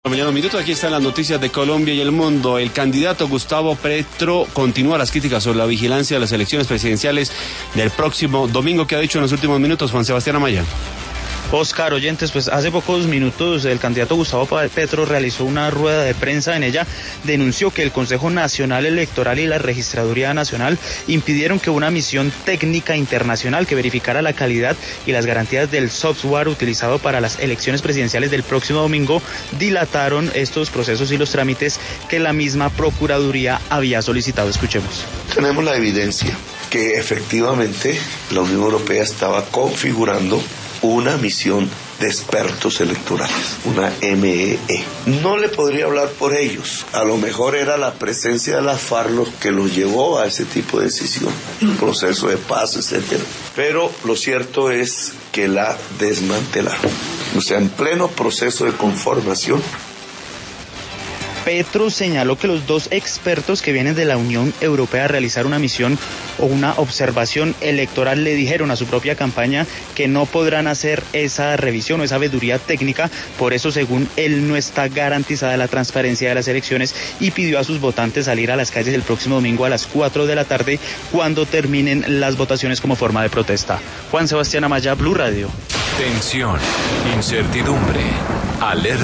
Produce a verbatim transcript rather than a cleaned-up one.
Mañana un minuto, aquí están las noticias de Colombia y el mundo. El candidato Gustavo Petro continúa las críticas sobre la vigilancia de las elecciones presidenciales del próximo domingo. ¿Qué ha dicho en los últimos minutos Juan Sebastián Amaya? Oscar, oyentes, pues hace pocos minutos el candidato Gustavo Petro realizó una rueda de prensa. En ella denunció que el Consejo Nacional Electoral y la Registraduría Nacional impidieron que una misión técnica internacional que verificara la calidad y las garantías del software utilizado para las elecciones presidenciales del próximo domingo dilataron estos procesos y los trámites que la misma Procuraduría había solicitado. Escuchemos. Tenemos la evidencia que efectivamente la Unión Europea estaba configurando una misión de expertos electorales, una M E E. No le podría hablar por ellos, a lo mejor era la presencia de las FARC lo que los llevó a ese tipo de decisión, un proceso de paz, etcétera. Pero lo cierto es que la desmantelaron, o sea, en pleno proceso de conformación. Petro señaló que los dos expertos que vienen de la Unión Europea a realizar una misión o una observación electoral le dijeron a su propia campaña que no podrán hacer esa revisión o esa veeduría técnica. Por eso, según él, no está garantizada la transparencia de las elecciones y pidió a sus votantes salir a las calles el próximo domingo a las cuatro de la tarde cuando terminen las votaciones como forma de protesta. Juan Sebastián Amaya, Blue Radio. Tensión, incertidumbre, alerta.